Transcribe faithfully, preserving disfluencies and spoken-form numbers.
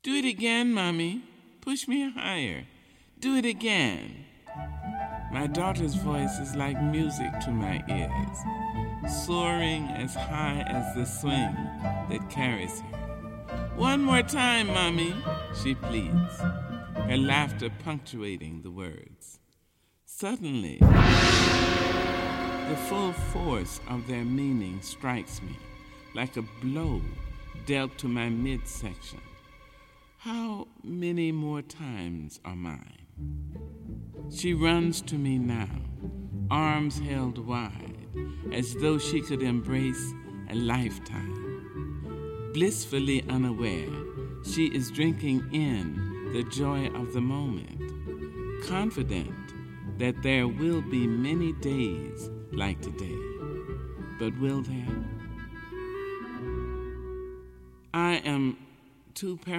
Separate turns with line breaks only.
Do it again, Mommy. Push me higher. Do it again. My daughter's voice is like music to my ears, soaring as high as the swing that carries her. One more time, Mommy, she pleads, her laughter punctuating the words. Suddenly, the full force of their meaning strikes me like a blow dealt to my midsection. How many more times are mine? She runs to me now, arms held wide, as though she could embrace a lifetime. Blissfully unaware, she is drinking in the joy of the moment, confident that there will be many days like today. But will there? I am too